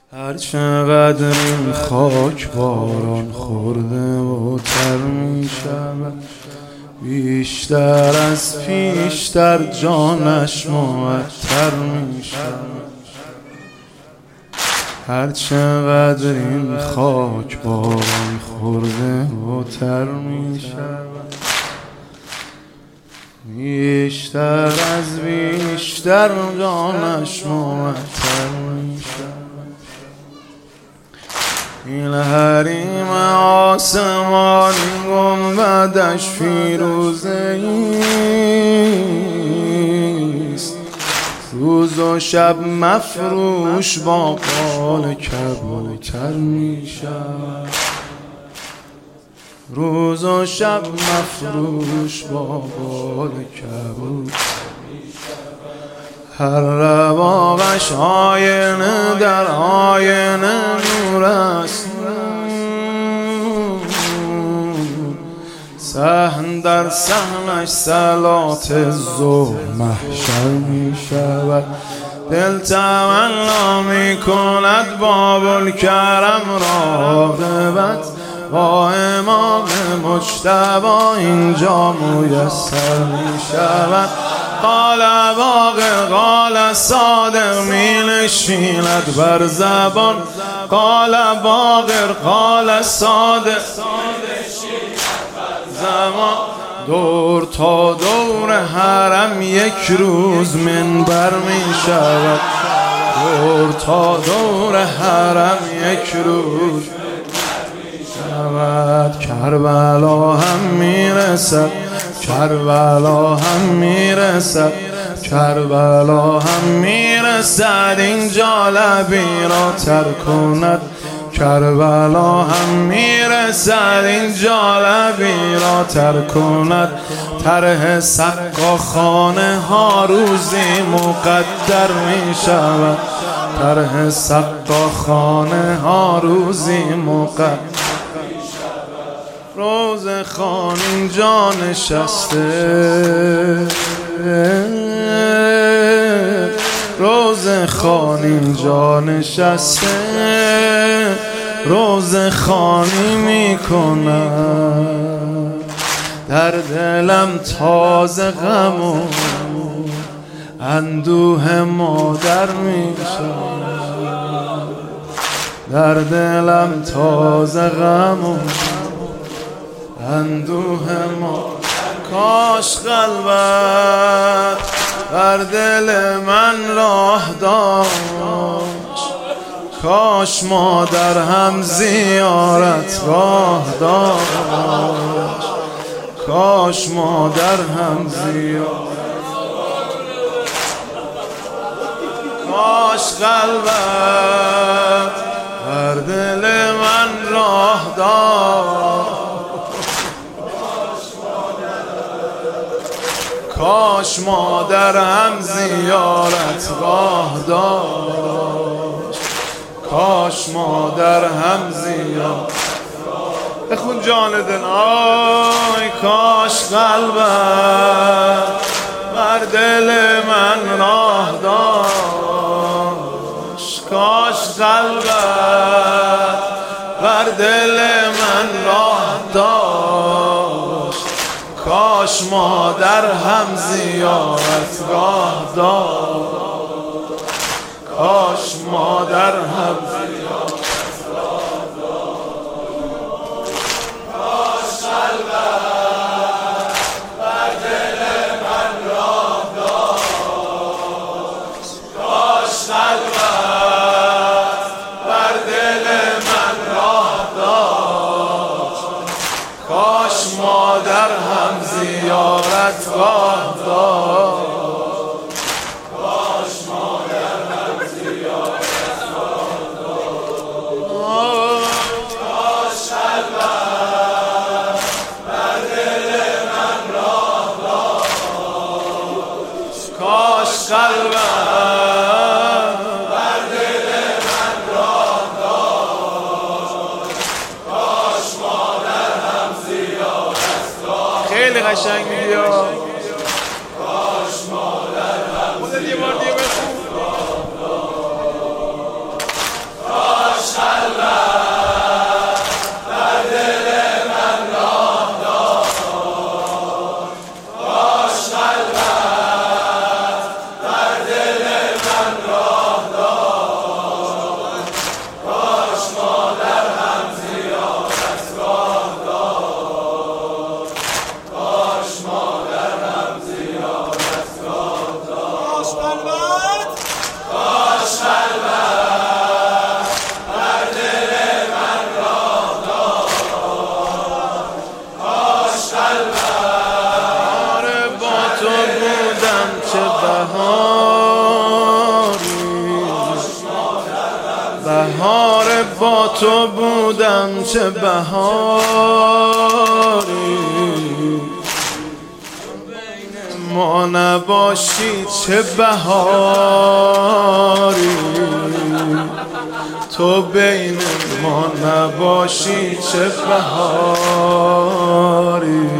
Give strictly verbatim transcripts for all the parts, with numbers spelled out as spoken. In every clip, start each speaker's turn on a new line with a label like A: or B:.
A: هر چقدر این خاک باران خورده و تر می شود، بیشتر از پیشتر جانش معطر می شود. هر چقدر این خاک باران خورده و تر می شود، بیشتر از بیشتر جانش معطر می شود. این حریم آسمانی گنبدش فیروزه ایست، روز و شب مفروش با قال کبوتر می شود. روز و شب مفروش با قال کبوتر می شود. هر ربابش آینه در آینه نور است، صحن در صحنش صلات ظهر محشر می شود. دل تمنا می کند باب الکرم راغبت، با امام مجتبی اینجا میسر می شود. قال باقر قال صادق می نشیند بر زبان، قال باقر قال صادق زمان. دور تا دور حرم یک روز منبر می شود، دور تا دور حرم یک روز شود. کربلا هم میرسد، کربلا هم میرسد، کربلا هم میرسد، اینجا لبی را تر کند. کربلا هم میرسد، اینجا لبی را تر کند. طرح سقا خانه ها روزی مقدر می شود، طرح سقا خانه ها روزی مقدر. روز خان اینجا نشسته، روز خان اینجا نشسته، روز خانی می کند. در دلم تازه غم و اندوه مادر می شود، در دلم تازه غم و اندوه ما. کاش قلبت بر دل من راه داشت، کاش مادر هم زیارت راه داشت، کاش مادر هم زیارت. کاش قلبت بر دل من راه داشت، کاش مادر هم زیارت راه داشت، کاش مادر هم زیارت. بخون جان دل. آی کاش قلبت بر دل من راه داشت، کاش قلبت بر دل من راه داشت، کاش مادر هم زیارت راه داشت، کاش مادر هم زیارت راه داشت. کاش قلبت بر دل من راه داشت، کاش قلبت بر دل من راه داشت، کاش مادر هم زیارت راه داشت، کاش مادر هم زیارت راه داشت. کاش قلبت بر دل من راه داشت، کاش قلبت بر دل من راه داشت، کاش مادر هم زیارت راه. خیلی قشنگ میگی. کاش مادر هم زیارت راه داشت. بهار با تو بودم چه بهاری، بین ما نباشی چه بهاری، تو بین ما نباشی چه بهاری.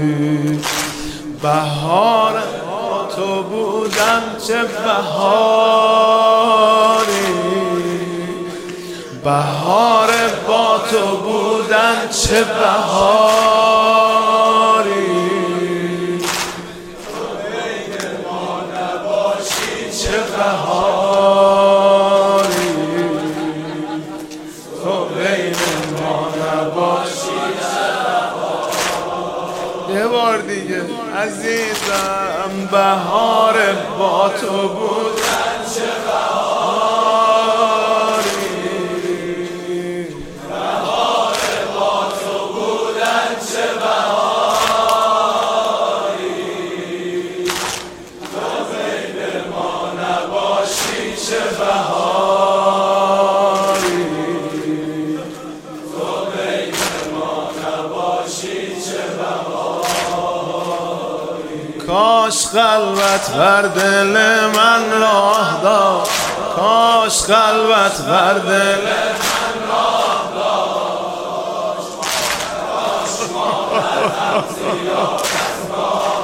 A: بهار با تو بودم چه بهاری، بهار با تو بودم چه بهاری، تو بین ما نباشی چه بهاری، تو بین ما نباشی چه بهاری. یه بار دیگه عزیزم، بهار با تو بودم چه بهاری، بهار با تو بودم چه بهاری، تو بین ما نباشی چه بهاری، تو بین ما نباشی چه بهاری. کاش خلوت بر دل من راه داد، کاش خلوت بر دل من راه داد، کاش ما زیاد از